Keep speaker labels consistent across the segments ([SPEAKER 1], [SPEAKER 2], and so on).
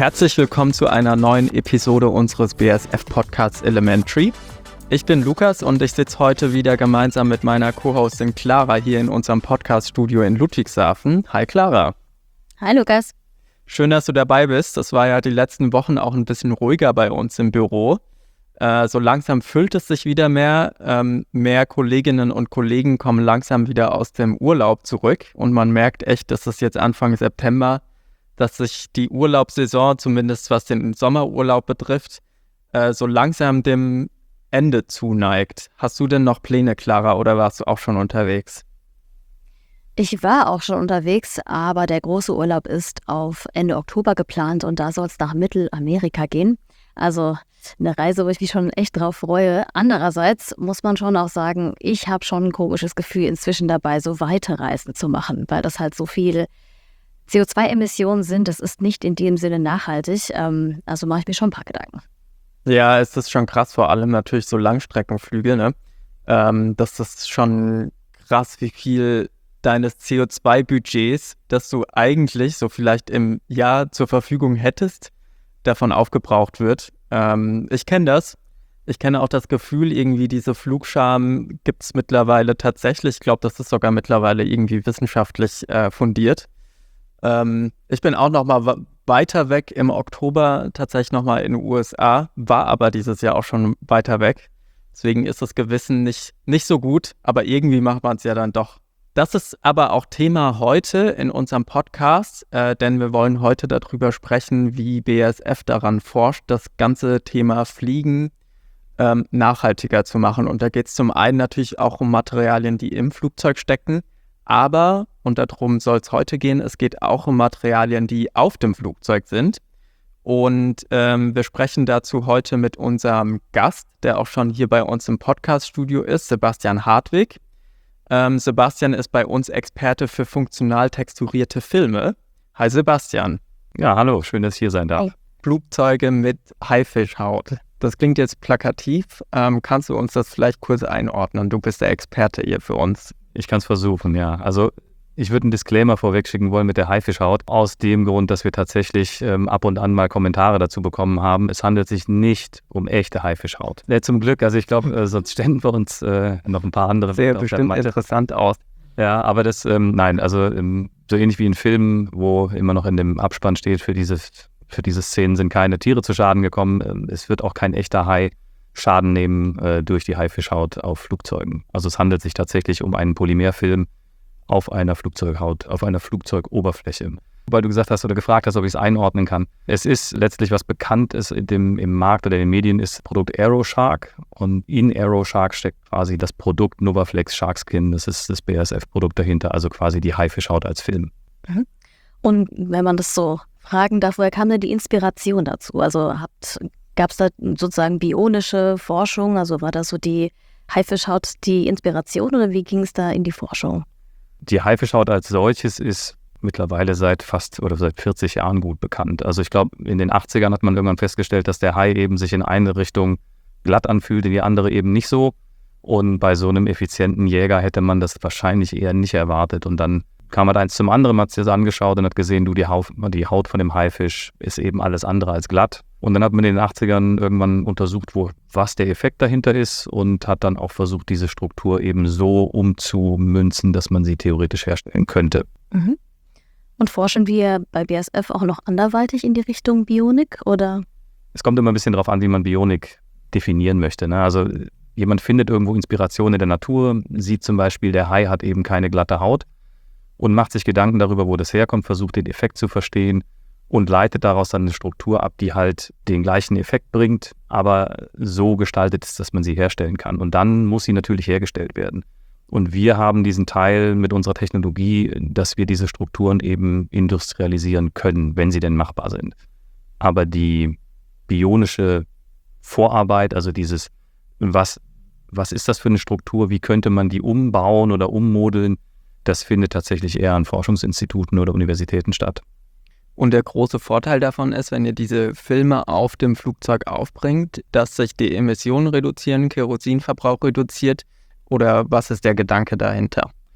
[SPEAKER 1] Herzlich willkommen zu einer neuen Episode unseres BASF-Podcasts Elementary. Ich bin Lukas und ich sitze heute wieder gemeinsam mit meiner Co-Hostin Clara hier in unserem Podcast-Studio in Ludwigshafen. Hi Clara.
[SPEAKER 2] Hi Lukas.
[SPEAKER 1] Schön, dass du dabei bist. Das war ja die letzten Wochen auch ein bisschen ruhiger bei uns im Büro. So langsam füllt es sich wieder mehr. Mehr Kolleginnen und Kollegen kommen langsam wieder aus dem Urlaub zurück. Und man merkt echt, dass es jetzt Anfang September, dass sich die Urlaubssaison, zumindest was den Sommerurlaub betrifft, so langsam dem Ende zuneigt. Hast du denn noch Pläne, Clara, oder warst du auch schon unterwegs?
[SPEAKER 2] Ich war auch schon unterwegs, aber der große Urlaub ist auf Ende Oktober geplant und da soll es nach Mittelamerika gehen. Also eine Reise, wo ich mich schon echt drauf freue. Andererseits muss man schon auch sagen, ich habe schon ein komisches Gefühl inzwischen dabei, so weite Reisen zu machen, weil das halt so viel CO2-Emissionen sind. Das ist nicht in dem Sinne nachhaltig. Also mache ich mir schon ein paar Gedanken.
[SPEAKER 1] Ja, es ist schon krass, vor allem natürlich so Langstreckenflüge, ne? Das ist schon krass, wie viel deines CO2-Budgets, das du eigentlich so vielleicht im Jahr zur Verfügung hättest, davon aufgebraucht wird. Ich kenne das. Ich kenne auch das Gefühl, irgendwie diese Flugscham gibt es mittlerweile tatsächlich. Ich glaube, das ist sogar mittlerweile irgendwie wissenschaftlich fundiert. Ich bin auch noch mal weiter weg im Oktober, tatsächlich noch mal in den USA, war aber dieses Jahr auch schon weiter weg. Deswegen ist das Gewissen nicht so gut, aber irgendwie macht man es ja dann doch. Das ist aber auch Thema heute in unserem Podcast, denn wir wollen heute darüber sprechen, wie BASF daran forscht, das ganze Thema Fliegen nachhaltiger zu machen. Und da geht es zum einen natürlich auch um Materialien, die im Flugzeug stecken, aber, und darum soll es heute gehen, es geht auch um Materialien, die auf dem Flugzeug sind. Und wir sprechen dazu heute mit unserem Gast, der auch schon hier bei uns im Podcast-Studio ist, Sebastian Hartwig. Sebastian ist bei uns Experte für funktional texturierte Filme. Hi Sebastian.
[SPEAKER 3] Ja, hallo, schön, dass ich hier sein darf.
[SPEAKER 1] Flugzeuge mit Haifischhaut. Das klingt jetzt plakativ. Kannst du uns das vielleicht kurz einordnen? Du bist der Experte hier für uns.
[SPEAKER 3] Ich kann es versuchen, ja. Also ich würde einen Disclaimer vorweg schicken wollen mit der Haifischhaut. Aus dem Grund, dass wir tatsächlich ab und an mal Kommentare dazu bekommen haben. Es handelt sich nicht um echte Haifischhaut. Zum Glück, also ich glaube, sonst ständen wir uns noch ein paar andere.
[SPEAKER 1] Sehr bestimmt interessant aus.
[SPEAKER 3] Ja, aber das, nein, also so ähnlich wie in Filmen, wo immer noch in dem Abspann steht, für diese Szenen sind keine Tiere zu Schaden gekommen. Es wird auch kein echter Hai Schaden nehmen durch die Haifischhaut auf Flugzeugen. Also es handelt sich tatsächlich um einen Polymerfilm auf einer Flugzeughaut, auf einer Flugzeugoberfläche. Weil du gesagt hast oder gefragt hast, ob ich es einordnen kann. Es ist letztlich, was bekannt ist im Markt oder in den Medien, ist das Produkt AeroShark. Und in AeroShark steckt quasi das Produkt Novaflex Sharkskin. Das ist das BASF-Produkt dahinter, also quasi die Haifischhaut als Film.
[SPEAKER 2] Und wenn man das so fragen darf, woher kam denn die Inspiration dazu? Also gab es da sozusagen bionische Forschung? Also war das so die Haifischhaut die Inspiration oder wie ging es da in die Forschung?
[SPEAKER 3] Die Haifischhaut als solches ist mittlerweile seit 40 Jahren gut bekannt. Also ich glaube, in den 80ern hat man irgendwann festgestellt, dass der Hai eben sich in eine Richtung glatt anfühlt, in die andere eben nicht so. Und bei so einem effizienten Jäger hätte man das wahrscheinlich eher nicht erwartet. Und dann kam halt eins zum anderen, hat sich das angeschaut und hat gesehen, die Haut von dem Haifisch ist eben alles andere als glatt. Und dann hat man in den 80ern irgendwann untersucht, was der Effekt dahinter ist und hat dann auch versucht, diese Struktur eben so umzumünzen, dass man sie theoretisch herstellen könnte.
[SPEAKER 2] Mhm. Und forschen wir bei BASF auch noch anderweitig in die Richtung Bionik, oder?
[SPEAKER 3] Es kommt immer ein bisschen darauf an, wie man Bionik definieren möchte, ne? Also jemand findet irgendwo Inspiration in der Natur, sieht zum Beispiel, der Hai hat eben keine glatte Haut und macht sich Gedanken darüber, wo das herkommt, versucht den Effekt zu verstehen und leitet daraus dann eine Struktur ab, die halt den gleichen Effekt bringt, aber so gestaltet ist, dass man sie herstellen kann. Und dann muss sie natürlich hergestellt werden. Und wir haben diesen Teil mit unserer Technologie, dass wir diese Strukturen eben industrialisieren können, wenn sie denn machbar sind. Aber die bionische Vorarbeit, also dieses, was ist das für eine Struktur, wie könnte man die umbauen oder ummodeln, das findet tatsächlich eher an Forschungsinstituten oder Universitäten statt.
[SPEAKER 1] Und der große Vorteil davon ist, wenn ihr diese Filme auf dem Flugzeug aufbringt, dass sich die Emissionen reduzieren, Kerosinverbrauch reduziert, oder was ist der Gedanke dahinter?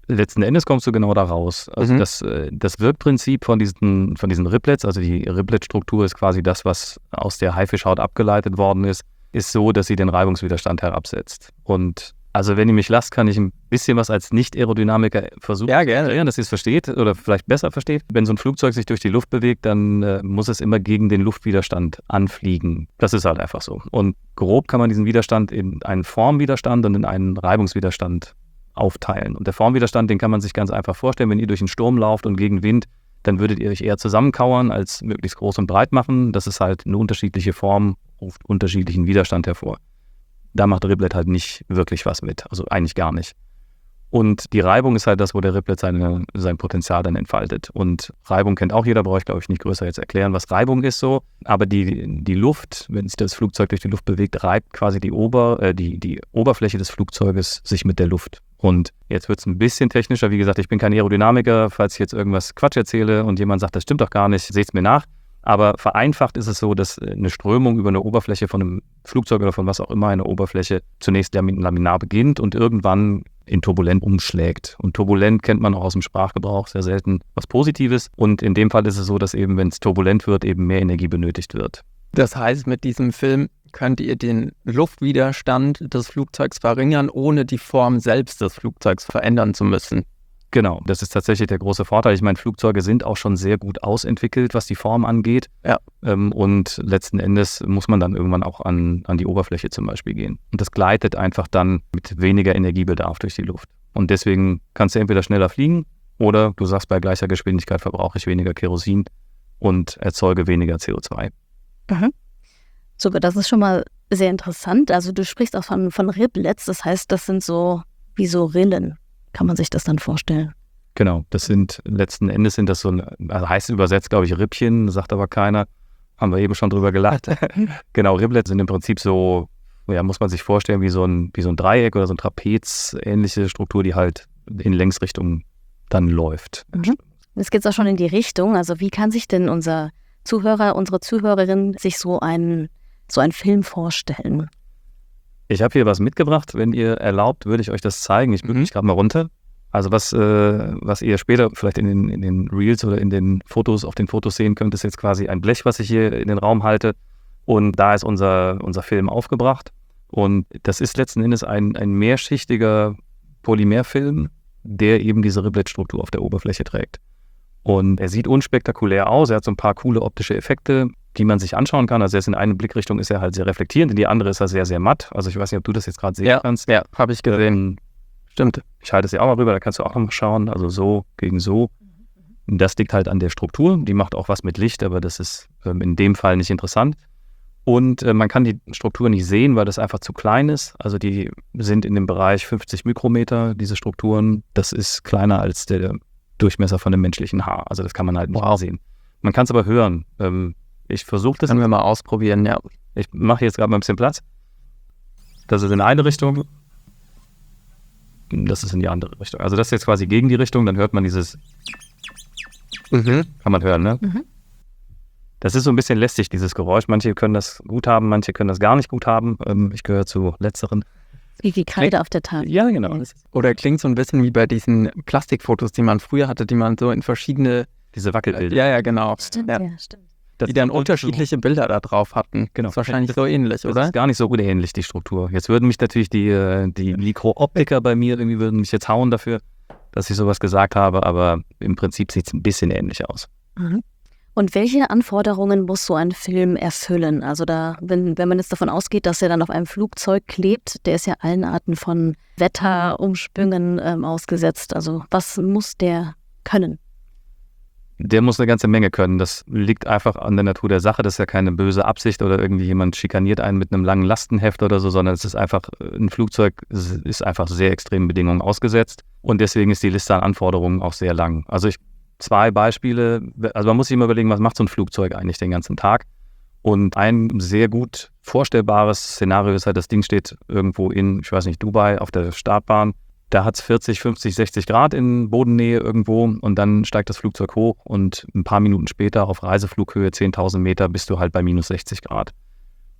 [SPEAKER 3] letzten Endes kommst du genau da raus. Also das Wirkprinzip von diesen Riblets, also die Riblet-Struktur ist quasi das, was aus der Haifischhaut abgeleitet worden ist so, dass sie den Reibungswiderstand herabsetzt. Und also wenn ihr mich lasst, kann ich ein bisschen was als Nicht-Aerodynamiker versuchen
[SPEAKER 1] Ja,
[SPEAKER 3] zu
[SPEAKER 1] gerne.
[SPEAKER 3] erklären, dass ihr es versteht oder vielleicht besser versteht. Wenn so ein Flugzeug sich durch die Luft bewegt, dann muss es immer gegen den Luftwiderstand anfliegen. Das ist halt einfach so. Und grob kann man diesen Widerstand in einen Formwiderstand und in einen Reibungswiderstand aufteilen. Und der Formwiderstand, den kann man sich ganz einfach vorstellen, wenn ihr durch einen Sturm lauft und gegen Wind, dann würdet ihr euch eher zusammenkauern als möglichst groß und breit machen. Das ist halt eine unterschiedliche Form, ruft unterschiedlichen Widerstand hervor. Da macht Riblet halt nicht wirklich was mit, also eigentlich gar nicht. Und die Reibung ist halt das, wo der Riblet sein Potenzial dann entfaltet. Und Reibung kennt auch jeder, brauche ich glaube ich nicht größer jetzt erklären, was Reibung ist so. Aber die Luft, wenn sich das Flugzeug durch die Luft bewegt, reibt quasi die Oberfläche des Flugzeuges sich mit der Luft. Und jetzt wird es ein bisschen technischer. Wie gesagt, ich bin kein Aerodynamiker. Falls ich jetzt irgendwas Quatsch erzähle und jemand sagt, das stimmt doch gar nicht, seht es mir nach. Aber vereinfacht ist es so, dass eine Strömung über eine Oberfläche von einem Flugzeug oder von was auch immer, eine Oberfläche zunächst laminar beginnt und irgendwann in turbulent umschlägt. Und turbulent kennt man auch aus dem Sprachgebrauch sehr selten was Positives. Und in dem Fall ist es so, dass eben, wenn es turbulent wird, eben mehr Energie benötigt wird.
[SPEAKER 1] Das heißt, mit diesem Film könnt ihr den Luftwiderstand des Flugzeugs verringern, ohne die Form selbst des Flugzeugs verändern zu müssen.
[SPEAKER 3] Genau, das ist tatsächlich der große Vorteil. Ich meine, Flugzeuge sind auch schon sehr gut ausentwickelt, was die Form angeht.
[SPEAKER 1] Ja.
[SPEAKER 3] Und letzten Endes muss man dann irgendwann auch an die Oberfläche zum Beispiel gehen. Und das gleitet einfach dann mit weniger Energiebedarf durch die Luft. Und deswegen kannst du entweder schneller fliegen oder du sagst, bei gleicher Geschwindigkeit verbrauche ich weniger Kerosin und erzeuge weniger CO2.
[SPEAKER 2] Mhm. Super, das ist schon mal sehr interessant. Also du sprichst auch von Riblets, das heißt, das sind so wie so Rillen. Kann man sich das dann vorstellen?
[SPEAKER 3] Genau, letzten Endes sind das so, also heißt übersetzt, glaube ich, Rippchen, sagt aber keiner. Haben wir eben schon drüber gelacht. Genau, Riblets sind im Prinzip so, ja, muss man sich vorstellen, wie so ein Dreieck oder so ein Trapez, ähnliche Struktur, die halt in Längsrichtung dann läuft.
[SPEAKER 2] Jetzt geht es auch schon in die Richtung. Also wie kann sich denn unser Zuhörer, unsere Zuhörerin sich so einen Film vorstellen?
[SPEAKER 3] Ich habe hier was mitgebracht. Wenn ihr erlaubt, würde ich euch das zeigen. Ich bück mich gerade mal runter. Also was ihr später vielleicht in den Reels oder in den Fotos, auf den Fotos sehen könnt, ist jetzt quasi ein Blech, was ich hier in den Raum halte. Und da ist unser Film aufgebracht. Und das ist letzten Endes ein mehrschichtiger Polymerfilm, der eben diese Riblet-Struktur auf der Oberfläche trägt. Und er sieht unspektakulär aus. Er hat so ein paar coole optische Effekte, die man sich anschauen kann. Also in eine Blickrichtung ist er halt sehr reflektierend, in die andere ist er sehr, sehr matt. Also ich weiß nicht, ob du das jetzt gerade sehen kannst.
[SPEAKER 1] Ja, habe ich gesehen.
[SPEAKER 3] Stimmt. Ich halte es ja auch mal rüber, da kannst du auch noch mal schauen. Also so gegen so. Das liegt halt an der Struktur. Die macht auch was mit Licht, aber das ist in dem Fall nicht interessant. Und man kann die Struktur nicht sehen, weil das einfach zu klein ist. Also die sind in dem Bereich 50 Mikrometer, diese Strukturen. Das ist kleiner als der Durchmesser von einem menschlichen Haar. Also das kann man halt nicht sehen. Man kann es aber hören. Ich versuche das.
[SPEAKER 1] Können wir mal ausprobieren, ja.
[SPEAKER 3] Ich mache jetzt gerade mal ein bisschen Platz. Das ist in eine Richtung. Das ist in die andere Richtung. Also das ist jetzt quasi gegen die Richtung. Dann hört man dieses... Kann man hören, ne? Das ist so ein bisschen lästig, dieses Geräusch. Manche können das gut haben, manche können das gar nicht gut haben. Ich gehöre zu letzteren.
[SPEAKER 2] Wie Kreide auf der Tafel.
[SPEAKER 3] Ja, genau.
[SPEAKER 1] Oder klingt so ein bisschen wie bei diesen Plastikfotos, die man früher hatte, die man so in verschiedene...
[SPEAKER 3] Diese Wackelbilder.
[SPEAKER 1] Ja, genau.
[SPEAKER 2] Stimmt,
[SPEAKER 1] ja.
[SPEAKER 2] Stimmt.
[SPEAKER 1] Die dann unterschiedliche Bilder da drauf hatten.
[SPEAKER 3] Genau.
[SPEAKER 1] Das ist wahrscheinlich so ähnlich,
[SPEAKER 3] Das
[SPEAKER 1] oder?
[SPEAKER 3] ist gar nicht so unähnlich, die Struktur. Jetzt würden mich natürlich die Mikrooptiker bei mir irgendwie würden mich jetzt hauen dafür, dass ich sowas gesagt habe, aber im Prinzip sieht es ein bisschen ähnlich aus.
[SPEAKER 2] Und welche Anforderungen muss so ein Film erfüllen? Also wenn man jetzt davon ausgeht, dass er dann auf einem Flugzeug klebt, der ist ja allen Arten von Wetterumschwüngen ausgesetzt. Also was muss der können?
[SPEAKER 3] Der muss eine ganze Menge können. Das liegt einfach an der Natur der Sache. Das ist ja keine böse Absicht oder irgendwie jemand schikaniert einen mit einem langen Lastenheft oder so, sondern es ist einfach, ein Flugzeug ist einfach sehr extremen Bedingungen ausgesetzt. Und deswegen ist die Liste an Anforderungen auch sehr lang. Also zwei Beispiele. Also man muss sich immer überlegen, was macht so ein Flugzeug eigentlich den ganzen Tag? Und ein sehr gut vorstellbares Szenario ist halt, das Ding steht irgendwo in, ich weiß nicht, Dubai auf der Startbahn. Da hat es 40, 50, 60 Grad in Bodennähe irgendwo und dann steigt das Flugzeug hoch und ein paar Minuten später auf Reiseflughöhe 10.000 Meter bist du halt bei minus 60 Grad.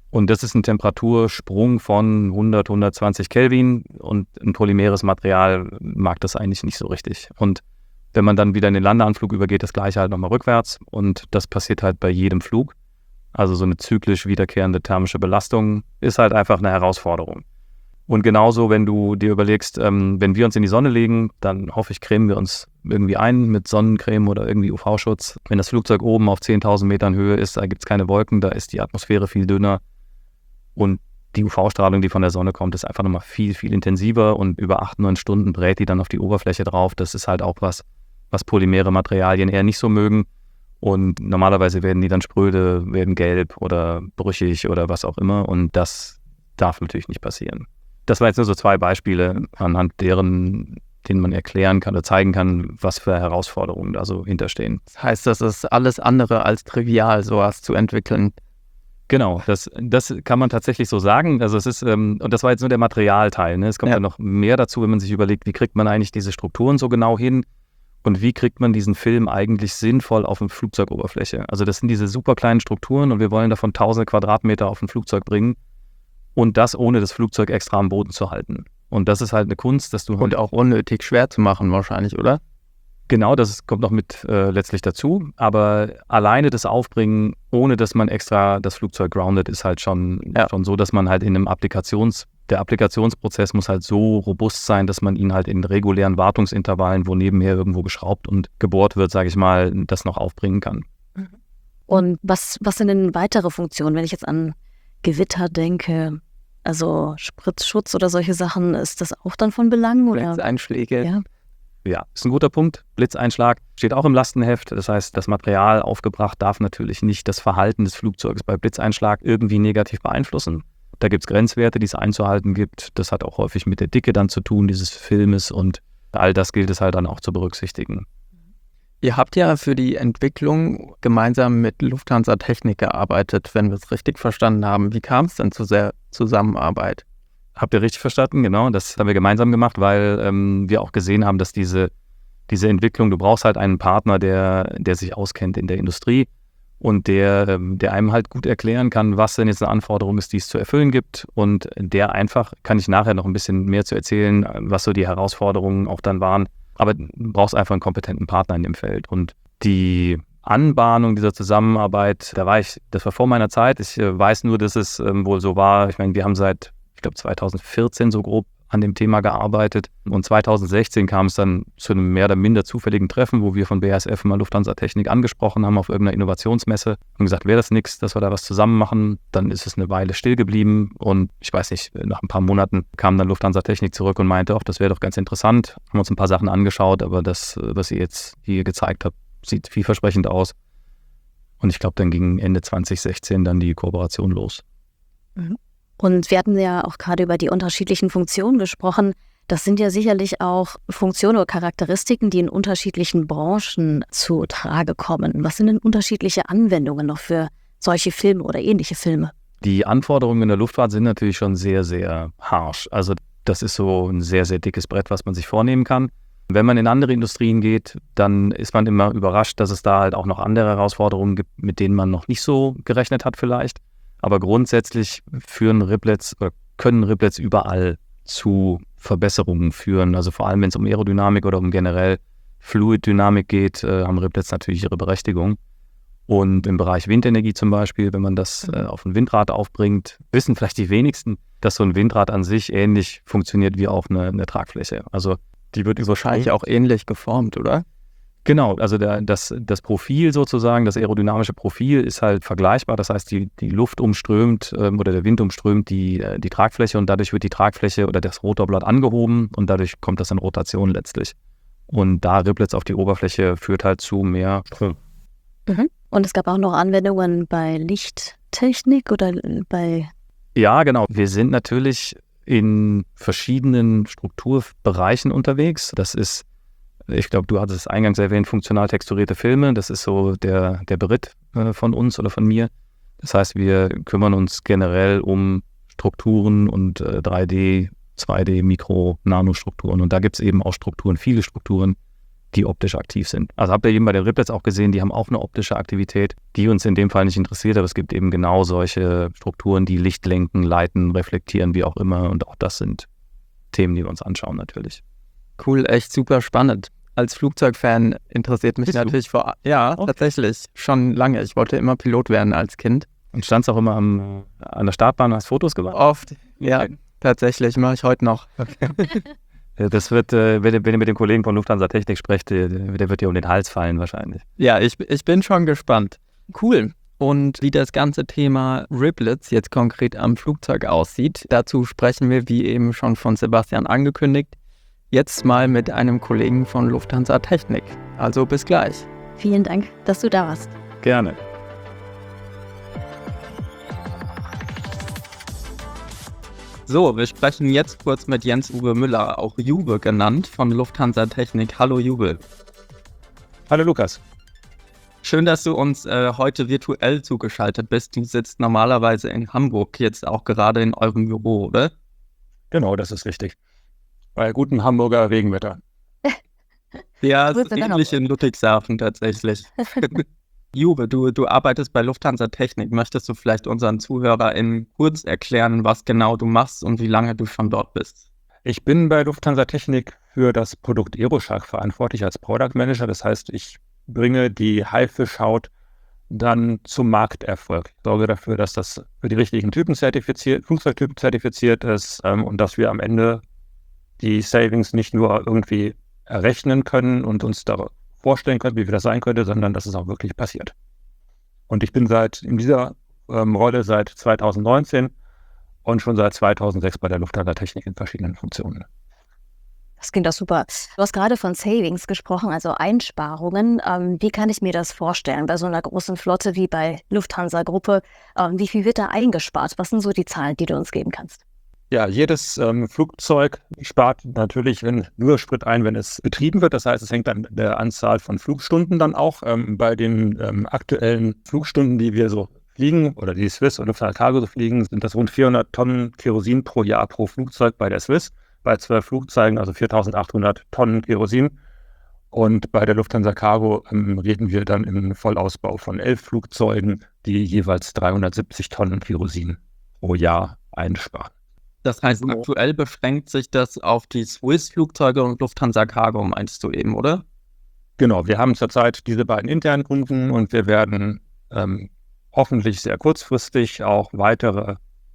[SPEAKER 3] Und das ist ein Temperatursprung von 100, 120 Kelvin und ein polymeres Material mag das eigentlich nicht so richtig. Und wenn man dann wieder in den Landeanflug übergeht, das gleiche halt nochmal rückwärts und das passiert halt bei jedem Flug. Also so eine zyklisch wiederkehrende thermische Belastung ist halt einfach eine Herausforderung. Und genauso, wenn du dir überlegst, wenn wir uns in die Sonne legen, dann hoffe ich, cremen wir uns irgendwie ein mit Sonnencreme oder irgendwie UV-Schutz. Wenn das Flugzeug oben auf 10.000 Metern Höhe ist, da gibt es keine Wolken, da ist die Atmosphäre viel dünner. Und die UV-Strahlung, die von der Sonne kommt, ist einfach nochmal viel, viel intensiver und über 8, 9 Stunden brät die dann auf die Oberfläche drauf. Das ist halt auch was polymere Materialien eher nicht so mögen. Und normalerweise werden die dann spröde, werden gelb oder brüchig oder was auch immer. Und das darf natürlich nicht passieren. Das waren jetzt nur so 2 Beispiele, anhand denen man erklären kann oder zeigen kann, was für Herausforderungen da so hinterstehen.
[SPEAKER 1] Das heißt, das ist alles andere als trivial, sowas zu entwickeln.
[SPEAKER 3] Genau, das kann man tatsächlich so sagen. Also es ist, und das war jetzt nur der Materialteil, ne? Es kommt ja noch mehr dazu, wenn man sich überlegt, wie kriegt man eigentlich diese Strukturen so genau hin und wie kriegt man diesen Film eigentlich sinnvoll auf eine Flugzeugoberfläche. Also das sind diese super kleinen Strukturen und wir wollen davon 1000 Quadratmeter auf ein Flugzeug bringen und das ohne das Flugzeug extra am Boden zu halten. Und das ist halt eine Kunst, dass du...
[SPEAKER 1] Und auch unnötig schwer zu machen wahrscheinlich, oder?
[SPEAKER 3] Genau, das kommt noch mit letztlich dazu, aber alleine das Aufbringen, ohne dass man extra das Flugzeug groundet, ist halt schon so, dass man halt in einem der Applikationsprozess muss halt so robust sein, dass man ihn halt in regulären Wartungsintervallen, wo nebenher irgendwo geschraubt und gebohrt wird, sage ich mal, das noch aufbringen kann.
[SPEAKER 2] Und was sind denn weitere Funktionen, wenn ich jetzt an Gewitter denke? Also Spritzschutz oder solche Sachen, ist das auch dann von Belang? Oder?
[SPEAKER 1] Blitzeinschläge.
[SPEAKER 3] Ja, ist ein guter Punkt. Blitzeinschlag steht auch im Lastenheft. Das heißt, das Material aufgebracht darf natürlich nicht das Verhalten des Flugzeugs bei Blitzeinschlag irgendwie negativ beeinflussen. Da gibt es Grenzwerte, die es einzuhalten gibt. Das hat auch häufig mit der Dicke dann zu tun, dieses Filmes, und all das gilt es halt dann auch zu berücksichtigen.
[SPEAKER 1] Ihr habt ja für die Entwicklung gemeinsam mit Lufthansa Technik gearbeitet, wenn wir es richtig verstanden haben. Wie kam es denn zu der Zusammenarbeit?
[SPEAKER 3] Habt ihr richtig verstanden? Genau, das haben wir gemeinsam gemacht, weil wir auch gesehen haben, dass diese Entwicklung, du brauchst halt einen Partner, der sich auskennt in der Industrie und der einem halt gut erklären kann, was denn jetzt eine Anforderung ist, die es zu erfüllen gibt, und der einfach, kann ich nachher noch ein bisschen mehr zu erzählen, was so die Herausforderungen auch dann waren, aber du brauchst einfach einen kompetenten Partner in dem Feld. Und die Anbahnung dieser Zusammenarbeit, das war vor meiner Zeit. Ich weiß nur, dass es wohl so war. Ich meine, wir haben seit, ich glaube, 2014 so grob an dem Thema gearbeitet. Und 2016 kam es dann zu einem mehr oder minder zufälligen Treffen, wo wir von BASF mal Lufthansa Technik angesprochen haben auf irgendeiner Innovationsmesse und gesagt, wäre das nichts, dass wir da was zusammen machen. Dann ist es eine Weile still geblieben und ich weiß nicht, nach ein paar Monaten kam dann Lufthansa Technik zurück und meinte, das wäre doch ganz interessant. Haben uns ein paar Sachen angeschaut, aber das, was ihr jetzt hier gezeigt habt, sieht vielversprechend aus. Und ich glaube, dann ging Ende 2016 dann die Kooperation los.
[SPEAKER 2] Mhm. Und wir hatten ja auch gerade über die unterschiedlichen Funktionen gesprochen. Das sind ja sicherlich auch Funktionen oder Charakteristiken, die in unterschiedlichen Branchen zu Trage kommen. Was sind denn unterschiedliche Anwendungen noch für solche Filme oder ähnliche Filme?
[SPEAKER 3] Die Anforderungen in der Luftfahrt sind natürlich schon sehr, sehr harsch. Also das ist so ein sehr, sehr dickes Brett, was man sich vornehmen kann. Wenn man in andere Industrien geht, dann ist man immer überrascht, dass es da halt auch noch andere Herausforderungen gibt, mit denen man noch nicht so gerechnet hat vielleicht. Aber grundsätzlich können Riblets überall zu Verbesserungen führen. Also vor allem, wenn es um Aerodynamik oder um generell Fluiddynamik geht, haben Riblets natürlich ihre Berechtigung. Und im Bereich Windenergie zum Beispiel, wenn man das auf ein Windrad aufbringt, wissen vielleicht die wenigsten, dass so ein Windrad an sich ähnlich funktioniert wie auch eine Tragfläche. Also
[SPEAKER 1] die wird wahrscheinlich auch ähnlich geformt, oder?
[SPEAKER 3] Genau, also das Profil sozusagen, das aerodynamische Profil ist halt vergleichbar. Das heißt, die Luft umströmt oder der Wind umströmt die Tragfläche und dadurch wird die Tragfläche oder das Rotorblatt angehoben und dadurch kommt das in Rotation letztlich. Und da Riblets auf die Oberfläche führt halt zu mehr Strom.
[SPEAKER 2] Mhm. Und es gab auch noch Anwendungen bei Lichttechnik oder bei...
[SPEAKER 3] Ja, genau. Wir sind natürlich in verschiedenen Strukturbereichen unterwegs. Das ist, ich glaube, du hattest es eingangs erwähnt, funktional texturierte Filme. Das ist so der Beritt von uns oder von mir. Das heißt, wir kümmern uns generell um Strukturen und 3D, 2D, Mikro-, Nanostrukturen. Und da gibt es eben auch Strukturen, viele Strukturen, die optisch aktiv sind. Also habt ihr eben bei den Riplets auch gesehen, die haben auch eine optische Aktivität, die uns in dem Fall nicht interessiert, aber es gibt eben genau solche Strukturen, die Licht lenken, leiten, reflektieren, wie auch immer, und auch das sind Themen, die wir uns anschauen natürlich.
[SPEAKER 1] Cool, echt super spannend. Als Flugzeugfan interessiert mich natürlich tatsächlich schon lange. Ich wollte immer Pilot werden als Kind.
[SPEAKER 3] Und standst auch immer an der Startbahn und hast Fotos gemacht?
[SPEAKER 1] Oft, ja, tatsächlich, mache ich heute noch.
[SPEAKER 3] Das wird, wenn ihr mit dem Kollegen von Lufthansa Technik sprecht, der wird dir um den Hals fallen wahrscheinlich.
[SPEAKER 1] Ja, ich bin schon gespannt. Cool. Und wie das ganze Thema Riplets jetzt konkret am Flugzeug aussieht, dazu sprechen wir, wie eben schon von Sebastian angekündigt, jetzt mal mit einem Kollegen von Lufthansa Technik. Also bis gleich.
[SPEAKER 2] Vielen Dank, dass du da warst.
[SPEAKER 3] Gerne.
[SPEAKER 1] So, wir sprechen jetzt kurz mit Jens-Uwe Müller, auch Jube genannt, von Lufthansa Technik. Hallo Jube.
[SPEAKER 4] Hallo Lukas.
[SPEAKER 1] Schön, dass du uns heute virtuell zugeschaltet bist. Du sitzt normalerweise in Hamburg, jetzt auch gerade in eurem Büro, oder?
[SPEAKER 4] Genau, das ist richtig. Bei gutem Hamburger Regenwetter.
[SPEAKER 1] Ja, es ist ähnlich in Ludwigshafen tatsächlich. Jube, du arbeitest bei Lufthansa Technik. Möchtest du vielleicht unseren ZuhörerInnen kurz erklären, was genau du machst und wie lange du schon dort bist?
[SPEAKER 4] Ich bin bei Lufthansa Technik für das Produkt Aeroshark verantwortlich als Product Manager. Das heißt, ich bringe die Haifischhaut dann zum Markterfolg. Ich sorge dafür, dass das für die richtigen Flugzeugtypen zertifiziert ist und dass wir am Ende die Savings nicht nur irgendwie errechnen können und uns da vorstellen können, wie viel das sein könnte, sondern dass es auch wirklich passiert. Und ich bin in dieser Rolle seit 2019 und schon seit 2006 bei der Lufthansa Technik in verschiedenen Funktionen.
[SPEAKER 2] Das klingt doch super. Du hast gerade von Savings gesprochen, also Einsparungen. Wie kann ich mir das vorstellen bei so einer großen Flotte wie bei Lufthansa Gruppe? Wie viel wird da eingespart? Was sind so die Zahlen, die du uns geben kannst?
[SPEAKER 4] Ja, jedes Flugzeug spart natürlich nur Sprit ein, wenn es betrieben wird. Das heißt, es hängt an der Anzahl von Flugstunden dann auch. Bei den aktuellen Flugstunden, die wir so fliegen, oder die Swiss und Lufthansa Cargo so fliegen, sind das rund 400 Tonnen Kerosin pro Jahr pro Flugzeug bei der Swiss. Bei 12 Flugzeugen, also 4.800 Tonnen Kerosin. Und bei der Lufthansa Cargo reden wir dann im Vollausbau von 11 Flugzeugen, die jeweils 370 Tonnen Kerosin pro Jahr einsparen.
[SPEAKER 1] Das heißt, aktuell beschränkt sich das auf die Swiss-Flugzeuge und Lufthansa Cargo, meinst du eben, oder?
[SPEAKER 4] Genau, wir haben zurzeit diese beiden internen Kunden und wir werden hoffentlich sehr kurzfristig auch weitere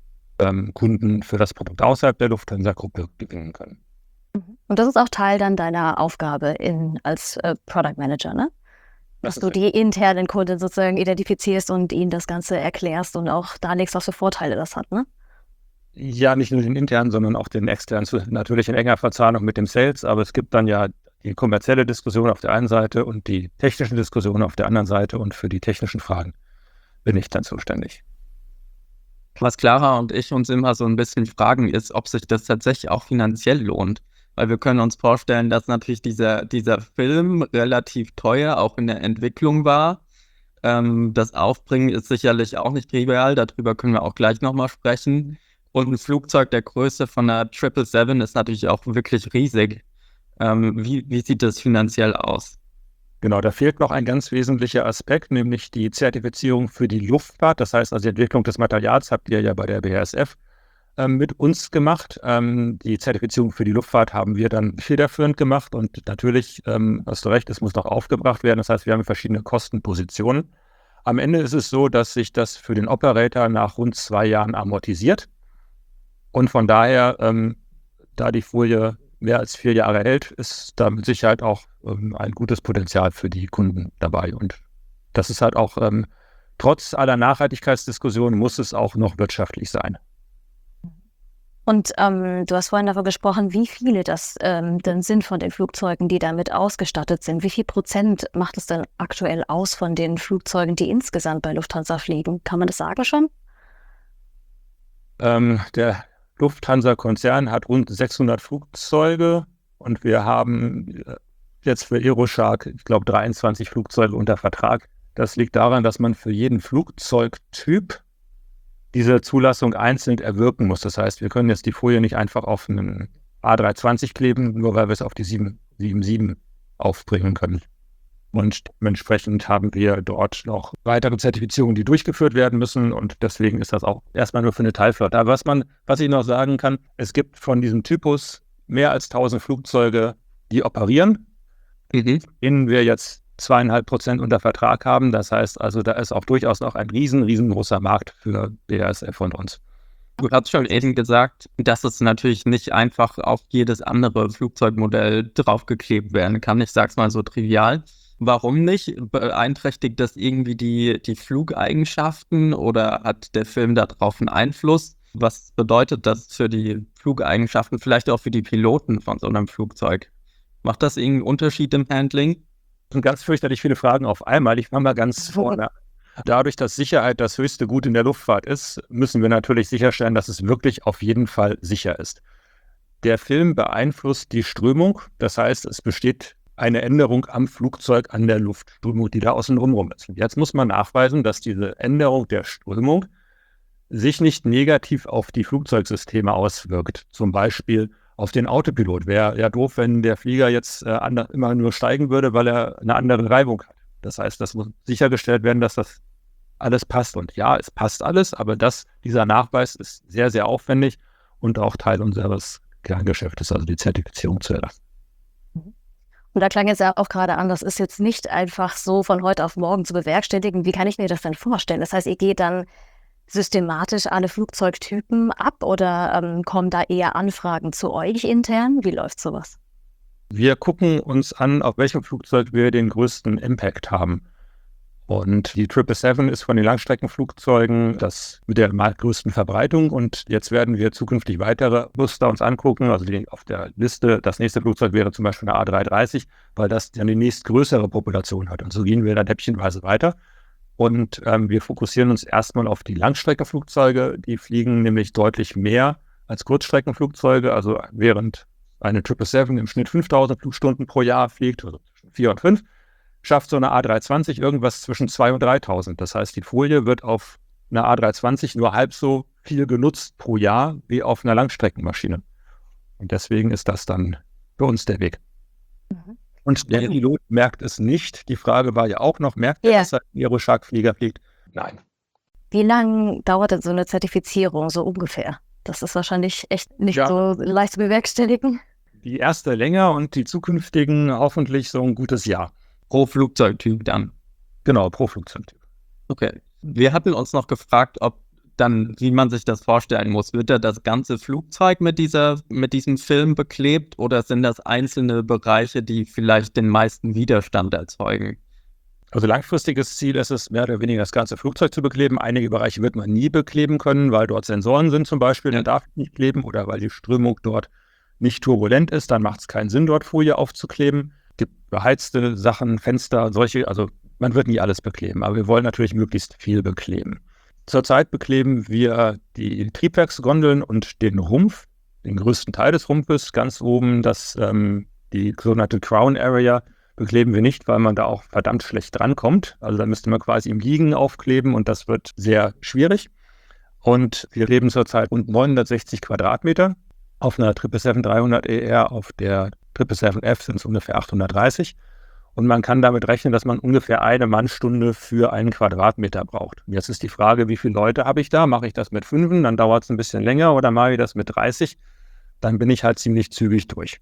[SPEAKER 4] Kunden für das Produkt außerhalb der Lufthansa-Gruppe gewinnen können.
[SPEAKER 2] Und das ist auch Teil dann deiner Aufgabe als Product Manager, ne? Dass du die internen Kunden sozusagen identifizierst und ihnen das Ganze erklärst und auch darlegst, was für Vorteile das hat, ne?
[SPEAKER 4] Ja, nicht nur den internen, sondern auch den externen, natürlich in enger Verzahnung mit dem Sales, aber es gibt dann ja die kommerzielle Diskussion auf der einen Seite und die technische Diskussion auf der anderen Seite und für die technischen Fragen bin ich dann zuständig.
[SPEAKER 1] Was Clara und ich uns immer so ein bisschen fragen, ist, ob sich das tatsächlich auch finanziell lohnt. Weil wir können uns vorstellen, dass natürlich dieser Film relativ teuer auch in der Entwicklung war. Das Aufbringen ist sicherlich auch nicht trivial, darüber können wir auch gleich nochmal sprechen. Und ein Flugzeug der Größe von einer 777 ist natürlich auch wirklich riesig. Wie sieht das finanziell aus?
[SPEAKER 4] Genau, da fehlt noch ein ganz wesentlicher Aspekt, nämlich die Zertifizierung für die Luftfahrt. Das heißt also, die Entwicklung des Materials habt ihr ja bei der BASF mit uns gemacht. Die Zertifizierung für die Luftfahrt haben wir dann federführend gemacht und natürlich, hast du recht, es muss noch aufgebracht werden. Das heißt, wir haben verschiedene Kostenpositionen. Am Ende ist es so, dass sich das für den Operator nach rund 2 Jahren amortisiert. Und von daher, da die Folie mehr als 4 Jahre hält, ist da mit Sicherheit auch ein gutes Potenzial für die Kunden dabei. Und das ist halt auch, trotz aller Nachhaltigkeitsdiskussionen, muss es auch noch wirtschaftlich sein.
[SPEAKER 2] Und du hast vorhin davon gesprochen, wie viele das denn sind von den Flugzeugen, die damit ausgestattet sind. Wie viel Prozent macht es denn aktuell aus von den Flugzeugen, die insgesamt bei Lufthansa fliegen? Kann man das sagen schon?
[SPEAKER 4] Der Lufthansa-Konzern hat rund 600 Flugzeuge und wir haben jetzt für Aeroshark, ich glaube, 23 Flugzeuge unter Vertrag. Das liegt daran, dass man für jeden Flugzeugtyp diese Zulassung einzeln erwirken muss. Das heißt, wir können jetzt die Folie nicht einfach auf einen A320 kleben, nur weil wir es auf die 777 aufbringen können. Und dementsprechend haben wir dort noch weitere Zertifizierungen, die durchgeführt werden müssen. Und deswegen ist das auch erstmal nur für eine Teilflotte. Aber was ich noch sagen kann, es gibt von diesem Typus mehr als 1000 Flugzeuge, die operieren, denen wir jetzt 2,5% unter Vertrag haben. Das heißt also, da ist auch durchaus noch ein riesengroßer Markt für BASF von uns.
[SPEAKER 1] Du hast schon eben gesagt, dass es natürlich nicht einfach auf jedes andere Flugzeugmodell draufgeklebt werden kann. Ich sag's mal so trivial. Warum nicht? Beeinträchtigt das irgendwie die Flugeigenschaften oder hat der Film darauf einen Einfluss? Was bedeutet das für die Flugeigenschaften, vielleicht auch für die Piloten von so einem Flugzeug? Macht das irgendeinen Unterschied im Handling?
[SPEAKER 4] Das sind ganz fürchterlich viele Fragen auf einmal. Ich fange mal ganz vorne an. Dadurch, dass Sicherheit das höchste Gut in der Luftfahrt ist, müssen wir natürlich sicherstellen, dass es wirklich auf jeden Fall sicher ist. Der Film beeinflusst die Strömung. Das heißt, es besteht eine Änderung am Flugzeug, an der Luftströmung, die da außen rum ist. Und jetzt muss man nachweisen, dass diese Änderung der Strömung sich nicht negativ auf die Flugzeugsysteme auswirkt. Zum Beispiel auf den Autopilot. Wäre ja doof, wenn der Flieger jetzt immer nur steigen würde, weil er eine andere Reibung hat. Das heißt, das muss sichergestellt werden, dass das alles passt. Und ja, es passt alles, aber dieser Nachweis ist sehr, sehr aufwendig und auch Teil unseres Kerngeschäftes, also die Zertifizierung zu erlassen.
[SPEAKER 2] Und da klang jetzt ja auch gerade an, das ist jetzt nicht einfach so von heute auf morgen zu bewerkstelligen. Wie kann ich mir das denn vorstellen? Das heißt, ihr geht dann systematisch alle Flugzeugtypen ab oder kommen da eher Anfragen zu euch intern? Wie läuft sowas?
[SPEAKER 4] Wir gucken uns an, auf welchem Flugzeug wir den größten Impact haben. Und die 777 ist von den Langstreckenflugzeugen das mit der größten Verbreitung. Und jetzt werden wir zukünftig weitere Muster uns angucken. Also auf der Liste, das nächste Flugzeug wäre zum Beispiel eine A330, weil das dann die nächstgrößere Population hat. Und so gehen wir dann häppchenweise weiter. Und wir fokussieren uns erstmal auf die Langstreckenflugzeuge. Die fliegen nämlich deutlich mehr als Kurzstreckenflugzeuge. Also während eine 777 im Schnitt 5000 Flugstunden pro Jahr fliegt, also zwischen 4 und 5, schafft so eine A320 irgendwas zwischen 2.000 und 3.000. Das heißt, die Folie wird auf einer A320 nur halb so viel genutzt pro Jahr wie auf einer Langstreckenmaschine. Und deswegen ist das dann für uns der Weg. Und der Pilot merkt es nicht. Die Frage war ja auch noch, merkt er, dass er einen Aeroshark-Flieger fliegt? Nein.
[SPEAKER 2] Wie lange dauert denn so eine Zertifizierung so ungefähr? Das ist wahrscheinlich echt nicht so leicht zu bewerkstelligen.
[SPEAKER 4] Die erste länger und die zukünftigen hoffentlich so ein gutes Jahr.
[SPEAKER 1] Pro Flugzeugtyp dann?
[SPEAKER 4] Genau, pro Flugzeugtyp.
[SPEAKER 1] Okay. Wir hatten uns noch gefragt, ob dann, wie man sich das vorstellen muss. Wird da das ganze Flugzeug mit diesem Film beklebt oder sind das einzelne Bereiche, die vielleicht den meisten Widerstand erzeugen?
[SPEAKER 4] Also langfristiges Ziel ist es, mehr oder weniger das ganze Flugzeug zu bekleben. Einige Bereiche wird man nie bekleben können, weil dort Sensoren sind zum Beispiel, dann darf ich nicht kleben oder weil die Strömung dort nicht turbulent ist, dann macht es keinen Sinn, dort Folie aufzukleben. Es gibt beheizte Sachen, Fenster, solche, also man wird nie alles bekleben, aber wir wollen natürlich möglichst viel bekleben. Zurzeit bekleben wir die Triebwerksgondeln und den Rumpf, den größten Teil des Rumpfes, ganz oben, die sogenannte Crown Area, bekleben wir nicht, weil man da auch verdammt schlecht drankommt. Also da müsste man quasi im Liegen aufkleben und das wird sehr schwierig. Und wir kleben zurzeit rund 960 Quadratmeter. Auf einer 777-300ER, auf der 777F sind es ungefähr 830. Und man kann damit rechnen, dass man ungefähr eine Mannstunde für einen Quadratmeter braucht. Und jetzt ist die Frage, wie viele Leute habe ich da? Mache ich das mit 5, dann dauert es ein bisschen länger, oder mache ich das mit 30? Dann bin ich halt ziemlich zügig durch.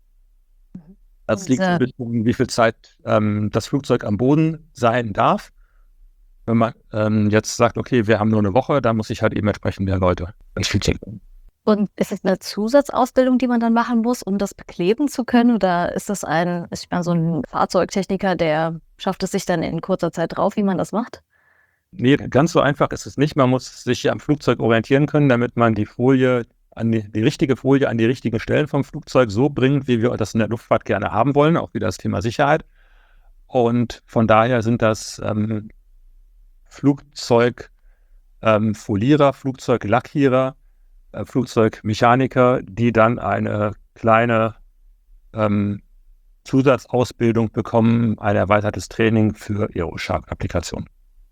[SPEAKER 4] Das liegt so ein bisschen, wie viel Zeit das Flugzeug am Boden sein darf. Wenn man jetzt sagt, okay, wir haben nur eine Woche, dann muss ich halt eben entsprechend mehr Leute ins Flugzeug bringen.
[SPEAKER 2] Und ist es eine Zusatzausbildung, die man dann machen muss, um das bekleben zu können? Oder ist das so ein Fahrzeugtechniker, der schafft es sich dann in kurzer Zeit drauf, wie man das macht?
[SPEAKER 4] Nee, ganz so einfach ist es nicht. Man muss sich am Flugzeug orientieren können, damit man die Folie die richtige Folie an die richtigen Stellen vom Flugzeug so bringt, wie wir das in der Luftfahrt gerne haben wollen, auch wieder das Thema Sicherheit. Und von daher sind das Flugzeugfolierer, Flugzeuglackierer, Flugzeugmechaniker, die dann eine kleine Zusatzausbildung bekommen, ein erweitertes Training für Aeroshark-Applikationen.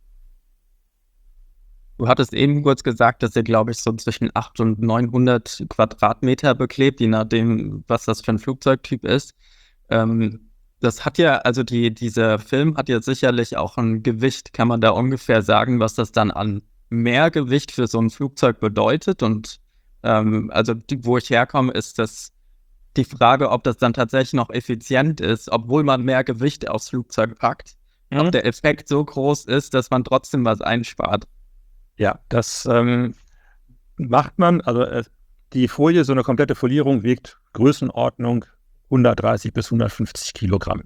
[SPEAKER 1] Du hattest eben kurz gesagt, dass ihr, glaube ich, so zwischen 800 und 900 Quadratmeter beklebt, je nachdem, was das für ein Flugzeugtyp ist. Das hat ja, also dieser Film hat ja sicherlich auch ein Gewicht. Kann man da ungefähr sagen, was das dann an Mehrgewicht für so ein Flugzeug bedeutet? Und also wo ich herkomme, ist das die Frage, ob das dann tatsächlich noch effizient ist, obwohl man mehr Gewicht aufs Flugzeug packt. Ob der Effekt so groß ist, dass man trotzdem was einspart.
[SPEAKER 4] Ja, das macht man. Also die Folie, so eine komplette Folierung wiegt Größenordnung 130 bis 150 Kilogramm.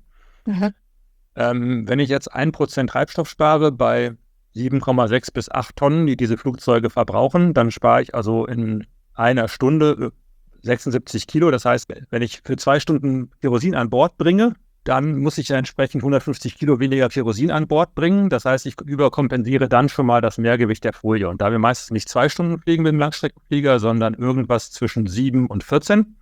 [SPEAKER 4] Wenn ich jetzt 1% Treibstoff spare bei 7,6 bis 8 Tonnen, die diese Flugzeuge verbrauchen, dann spare ich also in einer Stunde 76 Kilo. Das heißt, wenn ich für 2 Stunden Kerosin an Bord bringe, dann muss ich ja entsprechend 150 Kilo weniger Kerosin an Bord bringen. Das heißt, ich überkompensiere dann schon mal das Mehrgewicht der Folie. Und da wir meistens nicht 2 Stunden fliegen mit dem Langstreckenflieger, sondern irgendwas zwischen 7 und 14,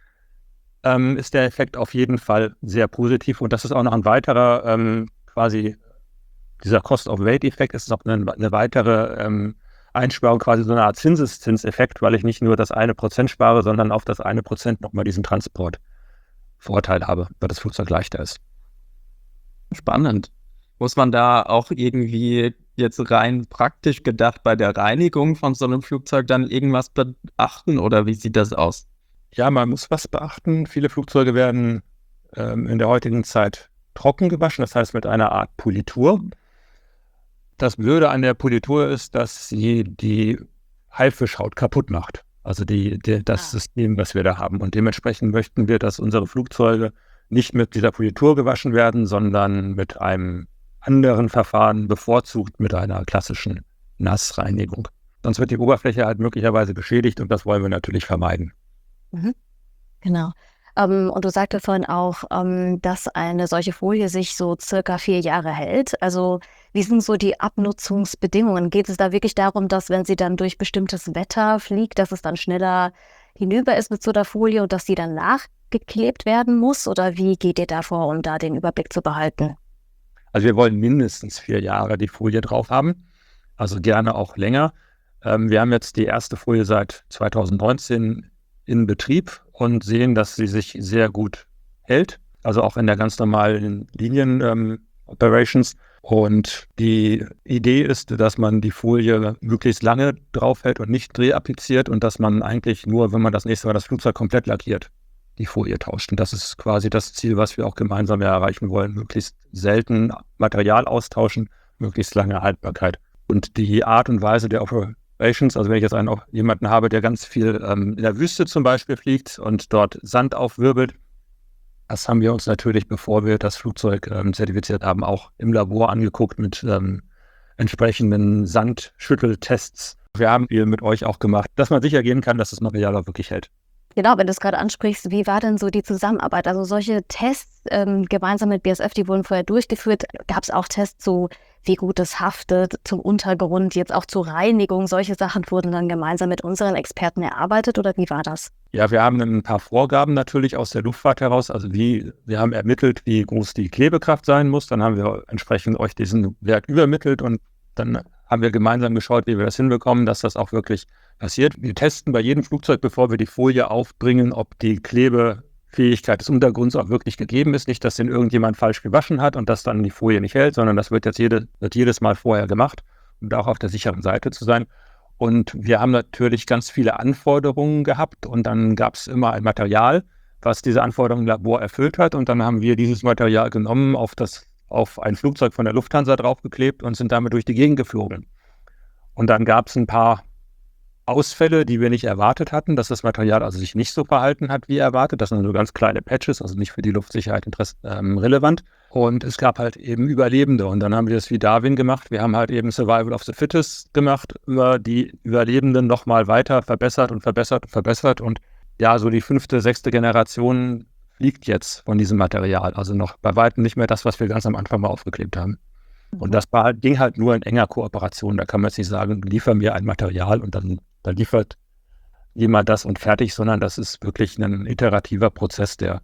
[SPEAKER 4] ist der Effekt auf jeden Fall sehr positiv. Und das ist auch noch ein weiterer, quasi dieser Cost-of-Weight-Effekt, ist auch eine weitere Einsparung, quasi so eine Art Zinseszinseffekt, weil ich nicht nur das 1% spare, sondern auf das 1% nochmal diesen Transportvorteil habe, weil das Flugzeug leichter ist.
[SPEAKER 1] Spannend. Muss man da auch irgendwie jetzt rein praktisch gedacht bei der Reinigung von so einem Flugzeug dann irgendwas beachten oder wie sieht das aus?
[SPEAKER 4] Ja, man muss was beachten. Viele Flugzeuge werden in der heutigen Zeit trocken gewaschen, das heißt mit einer Art Politur. Das Blöde an der Politur ist, dass sie die Haifischhaut kaputt macht. Also das System, was wir da haben. Und dementsprechend möchten wir, dass unsere Flugzeuge nicht mit dieser Politur gewaschen werden, sondern mit einem anderen Verfahren, bevorzugt mit einer klassischen Nassreinigung. Sonst wird die Oberfläche halt möglicherweise beschädigt und das wollen wir natürlich vermeiden.
[SPEAKER 2] Genau. Und du sagtest vorhin auch, dass eine solche Folie sich so circa 4 Jahre hält. Also wie sind so die Abnutzungsbedingungen? Geht es da wirklich darum, dass wenn sie dann durch bestimmtes Wetter fliegt, dass es dann schneller hinüber ist mit so einer Folie und dass die dann nachgeklebt werden muss? Oder wie geht ihr da vor, um da den Überblick zu behalten?
[SPEAKER 4] Also wir wollen mindestens 4 Jahre die Folie drauf haben, also gerne auch länger. Wir haben jetzt die erste Folie seit 2019 in Betrieb und sehen, dass sie sich sehr gut hält, also auch in der ganz normalen Linien-Operations. Und die Idee ist, dass man die Folie möglichst lange draufhält und nicht drehappliziert und dass man eigentlich nur, wenn man das nächste Mal das Flugzeug komplett lackiert, die Folie tauscht. Und das ist quasi das Ziel, was wir auch gemeinsam erreichen wollen. Möglichst selten Material austauschen, möglichst lange Haltbarkeit. Und die Art und Weise der Operations, also wenn ich jetzt jemanden habe, der ganz viel in der Wüste zum Beispiel fliegt und dort Sand aufwirbelt, das haben wir uns natürlich, bevor wir das Flugzeug zertifiziert haben, auch im Labor angeguckt mit entsprechenden Sandschütteltests. Wir haben viel mit euch auch gemacht, dass man sicher gehen kann, dass das Material auch wirklich hält.
[SPEAKER 2] Genau, wenn du es gerade ansprichst, wie war denn so die Zusammenarbeit? Also solche Tests gemeinsam mit BASF, die wurden vorher durchgeführt. Gab es auch Tests, so wie gut es haftet zum Untergrund, jetzt auch zur Reinigung? Solche Sachen wurden dann gemeinsam mit unseren Experten erarbeitet oder wie war das?
[SPEAKER 4] Ja, wir haben ein paar Vorgaben natürlich aus der Luftfahrt heraus. Also wir haben ermittelt, wie groß die Klebekraft sein muss. Dann haben wir entsprechend euch diesen Wert übermittelt und dann haben wir gemeinsam geschaut, wie wir das hinbekommen, dass das auch wirklich passiert. Wir testen bei jedem Flugzeug, bevor wir die Folie aufbringen, ob die Klebefähigkeit des Untergrunds auch wirklich gegeben ist. Nicht, dass den irgendjemand falsch gewaschen hat und das dann die Folie nicht hält, sondern das wird jetzt jedes Mal vorher gemacht, um da auch auf der sicheren Seite zu sein. Und wir haben natürlich ganz viele Anforderungen gehabt und dann gab es immer ein Material, was diese Anforderungen im Labor erfüllt hat. Und dann haben wir dieses Material genommen, auf ein Flugzeug von der Lufthansa draufgeklebt und sind damit durch die Gegend geflogen. Und dann gab es ein paar Ausfälle, die wir nicht erwartet hatten, dass das Material also sich nicht so verhalten hat, wie erwartet. Das sind nur ganz kleine Patches, also nicht für die Luftsicherheit relevant. Und es gab halt eben Überlebende. Und dann haben wir das wie Darwin gemacht. Wir haben halt eben Survival of the Fittest gemacht, über die Überlebenden nochmal weiter verbessert und verbessert und verbessert. Und ja, so die 5., 6. Generation fliegt jetzt von diesem Material. Also noch bei weitem nicht mehr das, was wir ganz am Anfang mal aufgeklebt haben. Und das ging halt nur in enger Kooperation. Da kann man jetzt nicht sagen, liefer mir ein Material und dann liefert jemand das und fertig, sondern das ist wirklich ein iterativer Prozess, der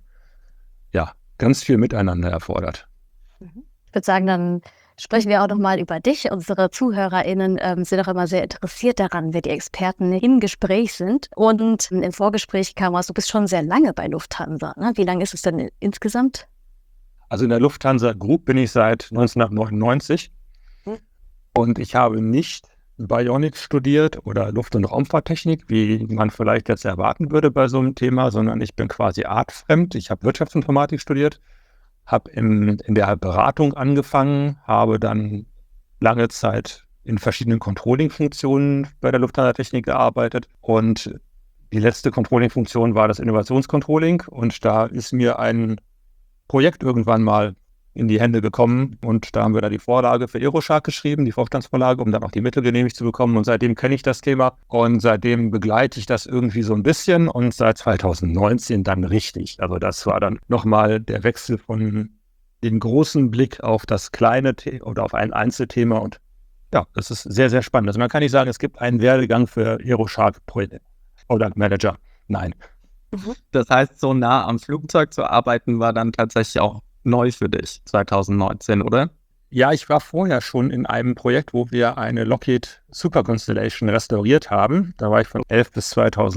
[SPEAKER 4] ja ganz viel Miteinander erfordert.
[SPEAKER 2] Ich würde sagen, dann sprechen wir auch nochmal über dich. Unsere ZuhörerInnen sind auch immer sehr interessiert daran, wer die Experten im Gespräch sind. Und im Vorgespräch kam raus, du bist schon sehr lange bei Lufthansa. Ne? Wie lange ist es denn insgesamt?
[SPEAKER 4] Also in der Lufthansa Group bin ich seit 1999 und ich habe nicht Bionik studiert oder Luft- und Raumfahrttechnik, wie man vielleicht jetzt erwarten würde bei so einem Thema, sondern ich bin quasi artfremd. Ich habe Wirtschaftsinformatik studiert, habe in der Beratung angefangen, habe dann lange Zeit in verschiedenen Controlling-Funktionen bei der Lufthansa Technik gearbeitet und die letzte Controlling-Funktion war das Innovationscontrolling und da ist mir ein Projekt irgendwann mal in die Hände gekommen und da haben wir dann die Vorlage für Aeroshark geschrieben, die Vorstandsvorlage, um dann auch die Mittel genehmigt zu bekommen und seitdem kenne ich das Thema und seitdem begleite ich das irgendwie so ein bisschen und seit 2019 dann richtig. Also das war dann nochmal der Wechsel von dem großen Blick auf das kleine oder auf ein Einzelthema und ja, das ist sehr, sehr spannend. Also man kann nicht sagen, es gibt einen Werdegang für Aeroshark Product Manager. Nein.
[SPEAKER 1] Das heißt, so nah am Flugzeug zu arbeiten war dann tatsächlich auch neu für dich 2019, oder?
[SPEAKER 4] Ja, ich war vorher schon in einem Projekt, wo wir eine Lockheed Super Constellation restauriert haben. Da war ich von 11 bis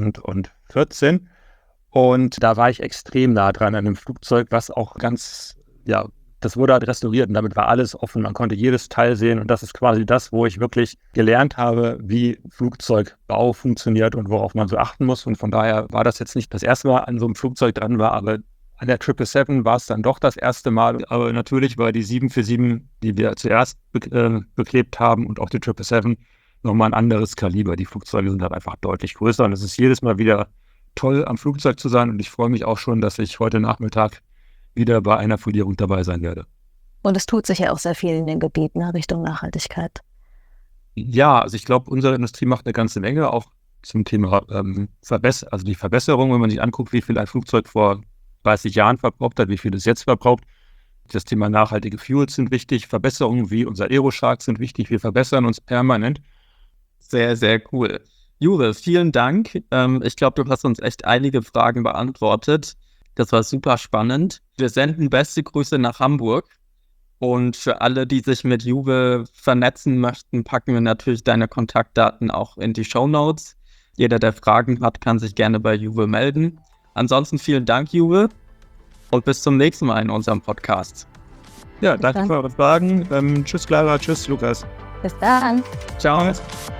[SPEAKER 4] 2014 und da war ich extrem nah dran an einem Flugzeug, was auch ganz, ja, das wurde halt restauriert und damit war alles offen. Man konnte jedes Teil sehen und das ist quasi das, wo ich wirklich gelernt habe, wie Flugzeugbau funktioniert und worauf man so achten muss. Und von daher war das jetzt nicht das erste Mal an so einem Flugzeug dran war, aber an der 777 war es dann doch das erste Mal. Aber natürlich war die 747, die wir zuerst beklebt haben und auch die 777 nochmal ein anderes Kaliber. Die Flugzeuge sind halt einfach deutlich größer und es ist jedes Mal wieder toll, am Flugzeug zu sein und ich freue mich auch schon, dass ich heute Nachmittag wieder bei einer Folierung dabei sein werde.
[SPEAKER 2] Und es tut sich ja auch sehr viel in den Gebieten Richtung Nachhaltigkeit.
[SPEAKER 4] Ja, also ich glaube, unsere Industrie macht eine ganze Menge auch zum Thema also die Verbesserung, wenn man sich anguckt, wie viel ein Flugzeug vor 30 Jahren verbraucht hat, wie viel es jetzt verbraucht. Das Thema nachhaltige Fuels sind wichtig, Verbesserungen wie unser Aeroshark sind wichtig, wir verbessern uns permanent.
[SPEAKER 1] Sehr, sehr cool. Jure, vielen Dank. Ich glaube, du hast uns echt einige Fragen beantwortet. Das war super spannend. Wir senden beste Grüße nach Hamburg. Und für alle, die sich mit Juve vernetzen möchten, packen wir natürlich deine Kontaktdaten auch in die Shownotes. Jeder, der Fragen hat, kann sich gerne bei Juve melden. Ansonsten vielen Dank, Juve. Und bis zum nächsten Mal in unserem Podcast.
[SPEAKER 4] Ja, danke für eure Fragen. Tschüss, Clara. Tschüss, Lukas.
[SPEAKER 2] Bis dann.
[SPEAKER 1] Ciao.